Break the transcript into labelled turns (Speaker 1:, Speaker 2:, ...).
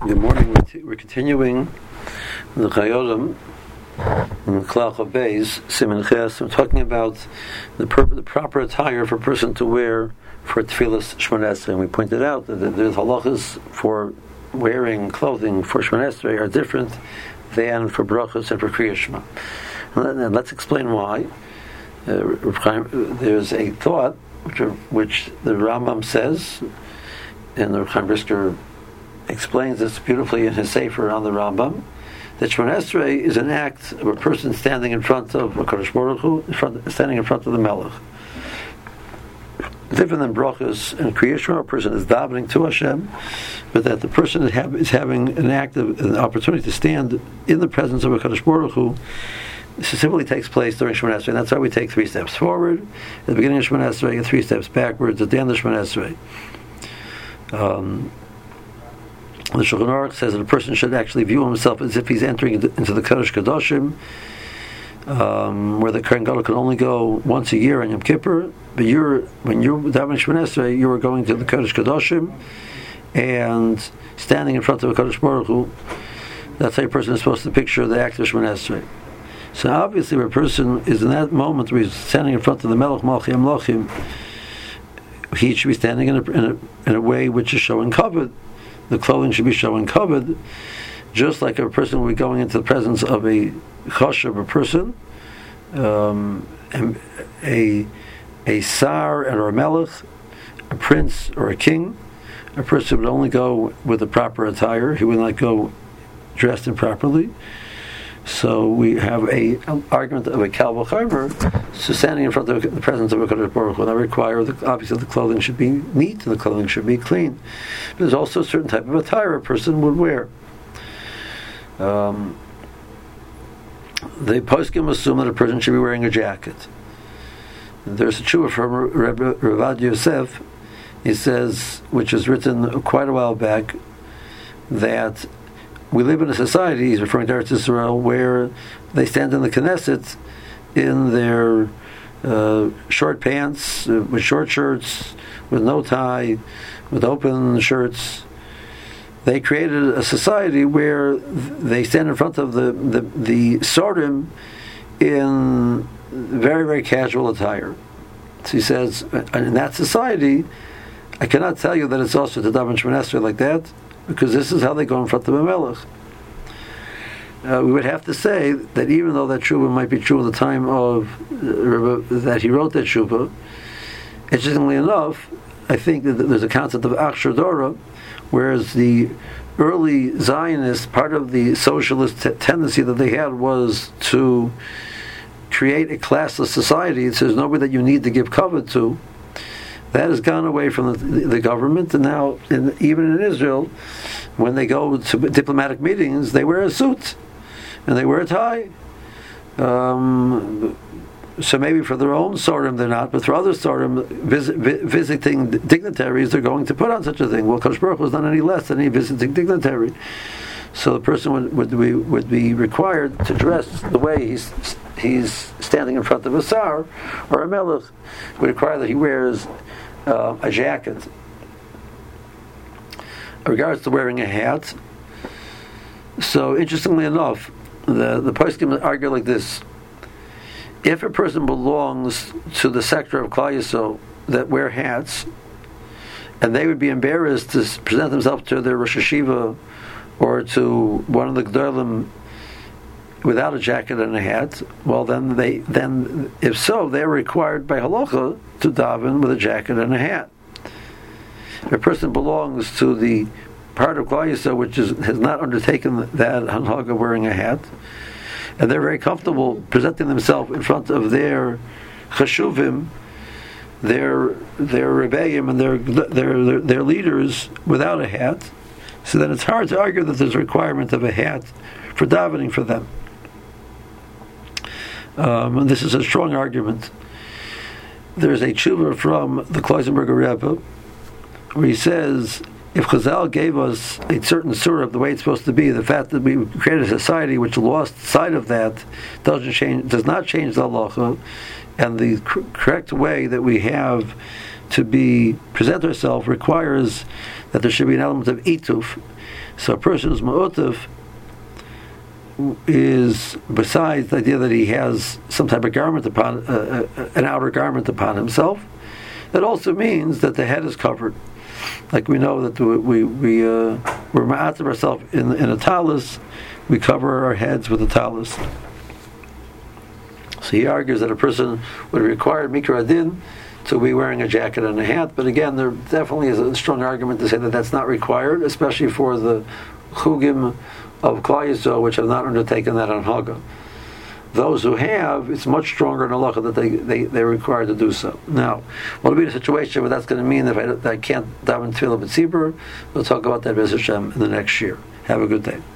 Speaker 1: Good morning. We're continuing the Chayodim in Klach of Beis, Siman Ches. We're talking about the proper attire for a person to wear for Tfilas Shmoneh Esrei. And we pointed out that there's halachas for wearing clothing for Shmoneh Esrei are different than for brachos and for Kriyas Shema. And let's explain why. There's a thought which the Rambam says, and the Reb Chaim Brisker explains this beautifully in his Sefer on the Rambam, that Shmoneh Esrei is an act of a person standing in front of HaKadosh Baruch Hu, standing in front of the Melech. Different than brachos and Kriyas Shema, a person is davening to Hashem, but that the person is having an opportunity to stand in the presence of HaKadosh Baruch Hu. This simply takes place during Shmoneh Esrei, and that's why we take 3 steps forward at the beginning of Shmoneh Esrei and 3 steps backwards at the end of Shmoneh Esrei. The Shulchan Aruch says that a person should actually view himself as if he's entering into the Kodesh Kadoshim, where the Kohen Gadol can only go once a year on Yom Kippur. But when you're davening Shmoneh Esrei, you are going to the Kodesh Kadoshim and standing in front of a Kodesh Baruch Hu. That's how a person is supposed to picture the act of Shmoneh Esrei. So obviously, if a person is in that moment where he's standing in front of the Melech Malchei Amlochim, he should be standing in a way which is showing kavod. The clothing should be showing kavod, just like a person would be going into the presence of a chashav, a person, a sar or a melech, a prince or a king. A person would only go with the proper attire. He would not go dressed improperly. So we have an argument of a Kal V'chomer, so standing in front of the presence of a Kodesh Baruch Hu. That requires, obviously, the clothing should be neat and the clothing should be clean. But there's also a certain type of attire a person would wear. The poskim assume that a person should be wearing a jacket. There's a tshuva from Ravad Yosef. He says, which was written quite a while back, that we live in a society, he's referring to Eretz Yisrael, where they stand in the Knesset in their short pants, with short shirts, with no tie, with open shirts. They created a society where they stand in front of the Sorim in very, very casual attire. So he says, in that society, I cannot tell you that it's also to daven Shmoneh Esrei like that, because this is how they go in front of a melech. We would have to say that even though that tshuva might be true at the time of that he wrote that tshuva, interestingly enough, I think that there's a concept of Achshar Dora, whereas the early Zionists, part of the socialist tendency that they had was to create a classless society. It says nobody that you need to give kavod to. That has gone away from the government, and now, even in Israel, when they go to diplomatic meetings, they wear a suit and they wear a tie. So maybe for their own Sorim they're not, but for other Sorim, visiting dignitaries, they're going to put on such a thing. Well, Kodesh Baruch Hu is not any less than any visiting dignitary. So the person would be required to dress the way he's standing in front of a sar or a melech. Would require that he wears a jacket. In regards to wearing a hat, so interestingly enough, the poskim argue like this: if a person belongs to the sector of Klal Yisrael that wear hats, and they would be embarrassed to present themselves to their Rosh Hashiva or to one of the Gdolim without a jacket and a hat, well, then if so, they're required by halacha to daven with a jacket and a hat. If a person belongs to the part of Klal Yisrael which has not undertaken that hanhaga wearing a hat, and they're very comfortable presenting themselves in front of their chashuvim, their rebbeim, and their leaders without a hat, so then it's hard to argue that there's a requirement of a hat for davening for them. And this is a strong argument. There's a tshuva from the Kloisenberger Rebbe where he says, if Chazal gave us a certain surah of the way it's supposed to be, the fact that we created a society which lost sight of that does not change the halacha, and the correct way that we have to present ourselves requires that there should be an element of ituf, So a person who's ma'otif is, besides the idea that he has some type of garment upon, an outer garment upon himself, that also means that the head is covered. Like we know that we're ma'atim ourselves in a talus, we cover our heads with a talus. So he argues that a person would require mikra adin to be wearing a jacket and a hat, but again, there definitely is a strong argument to say that that's not required, especially for the chugim of Klal Yisrael, which have not undertaken that on Haga. Those who have, it's much stronger in halacha that they're required to do so. Now, what will be the situation where that's going to mean if I can't daven tefillah b'tzibur? We'll talk about that, B'ez Hashem, in the next year. Have a good day.